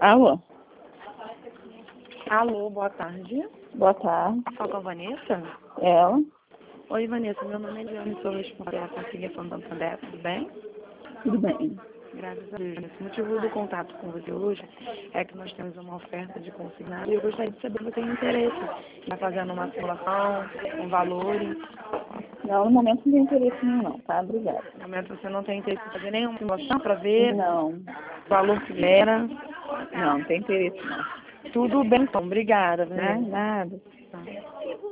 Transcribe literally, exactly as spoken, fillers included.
Alô? Alô, boa tarde. Boa tarde. Fala com a Vanessa? Ela? Oi, Vanessa, meu nome é Eliane, sou responsável pela conciliação do Santander, tudo bem? Tudo bem. Graças a Deus. O motivo do contato com você hoje é que nós temos uma oferta de consignado e eu gostaria de saber se você tem interesse em estar fazendo uma simulação, com valores. Não, no momento não tem interesse nenhum, não, tá? Obrigada. No momento você não tem interesse em fazer nenhuma simulação para ver Não. o valor que era. Não, não tem interesse, não. Tudo bem, então. Obrigada, Né? Vanessa. Nada. Tá.